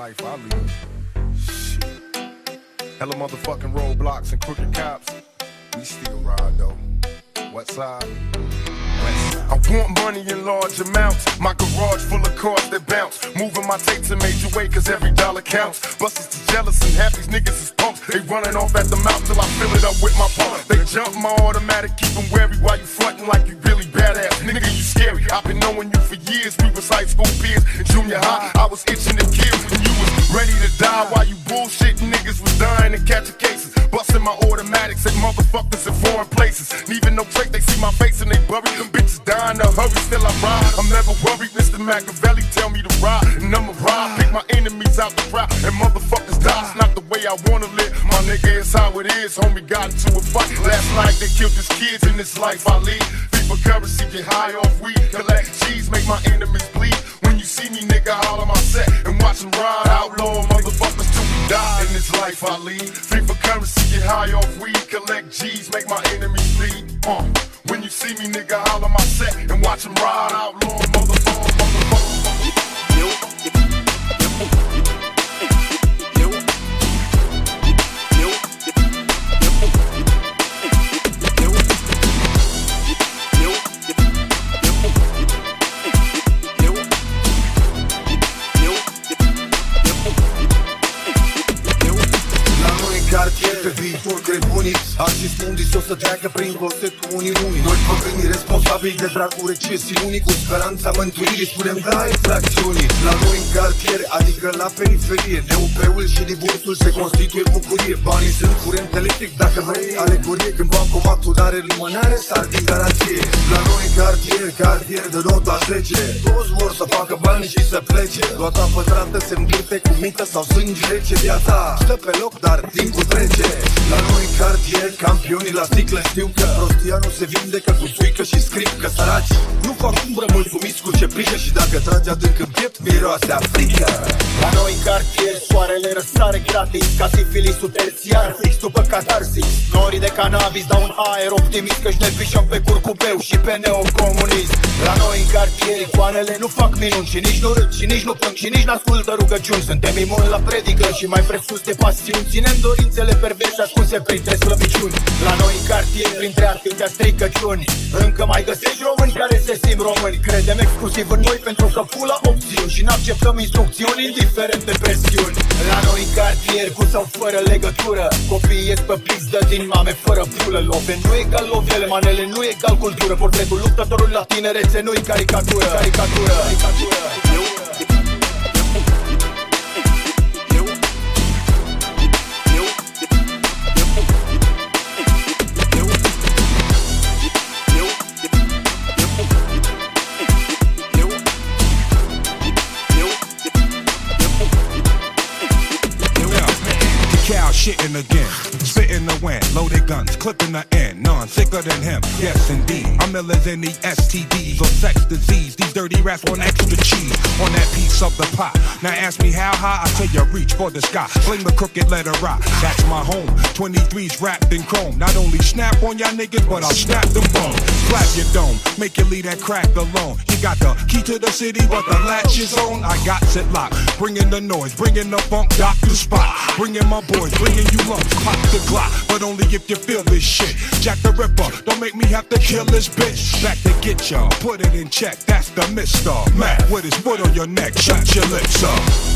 life I lead. Shit. Hella motherfucking roadblocks and crooked cops. We still ride though. What side? I want money in large amounts. My garage full of cars that bounce. Moving my tapes in major way cause every dollar counts. Busters is jealous and half these niggas is punks. They running off at the mouth till I fill it up with my pump. They jump my automatic, keep them wary while you frontin' like you really badass. Nigga, you scary. I've been knowing you for years. We was high school peers. In junior high, I was itching to kill when you was ready to die. While you bullshitting niggas was dying and catching cases. Busting my automatics at motherfuckers in foreign places. Leaving no trace, they see my face and they bury them bitches dying to hurry, still I ride. I'm never worried, Mr. Machiavelli tell me to ride, and I'ma ride. Pick my enemies out the crowd, and motherfuckers die. It's not the way I wanna live, my nigga, it's how it is. Homie got into a fight last night, they killed his kids. In this life I lead, FIFA currency, get high off weed. Collect cheese, make my enemies bleed. When you see me, nigga, holler my set and watch them ride. Outlaw motherfuckers till we die. In this life I lead, FIFA currency, get high off weed. Collect G's, make my enemies bleed. When you see me, nigga, holler my set and watch them ride. Outlaw motherfucker. Cartier pe viitor cred unii. Artiști unii o să treacă prin costet cu unii. Noi păgânii responsabili de dragul recesiunii. Cu speranța mântuirii spunem da infracțiunii. La noi în cartier, adică la periferie, NUP-ul și divorțul se constituie bucurie. Banii sunt curent electric, dacă vrei alegorie. Când bancomatul are limânare, sar din garanție. La noi în cartier de nota 10. Toți vor să facă bani și să plece. Luata pătrată se îmblâte cu mită sau sânge rece. Viața stă pe loc, dar timpul trece. La noi în cartier, campionii la sticlă știu că prostia nu se vindecă cu suică și scrip. Că săraci nu fac umbră mulțumiți cu ce prică. Și dacă tragi adânc în piept, miroase a frică. La noi în cartier, soarele răsare gratis. Ca sifilisul terțiar, fix după catarsis. Norii de cannabis dau un aer optimist. Că-și ne pișăm pe curcubeu și pe neocomunism. La noi în cartier, icoanele nu fac minuni. Și nici nu râd, și nici nu plâng, și nici n-ascultă rugăciuni. Suntem imuni la predică și mai presus de pasiuni. Ținem dorințele perverse ascunse printre slăbiciuni. La noi în cartier, printre atâtea stricăciuni, încă mai găsești români care se simt români. Credem exclusiv în noi pentru că pula opțiuni. Și n-acceptăm instrucțiuni indiferent de presiuni. La noi în cartier, cu sau fără legătură, copiii ies pe pizdă din mame fără pulă. Love nu egal lovele, manele nu egal cultură. Portretul luptătorului la tinerețe nu-i caricatură. Shitting again, spitting the wind, loaded guns, clipping the end, none sicker than him, yes indeed. I'm ill as any STDs or sex disease. These dirty rats want extra cheese on that piece of the pie. Now ask me how high, I tell you reach for the sky. Fling the crooked letter rock, that's my home. 23's wrapped in chrome. Not only snap on y'all niggas, but I'll snap them bones. Slap your dome, make you leave that crack alone. You got the key to the city, but the latch is on. I got it locked, bringing the noise, bringing the funk, dock the spot. Bringing my boys, bringing you lumps, pop the Glock, but only if you feel this shit. Jack the Ripper, don't make me have to kill this bitch. Back to get y'all, put it in check, that's the Mr. Mac with his foot on your neck, shut your lips up.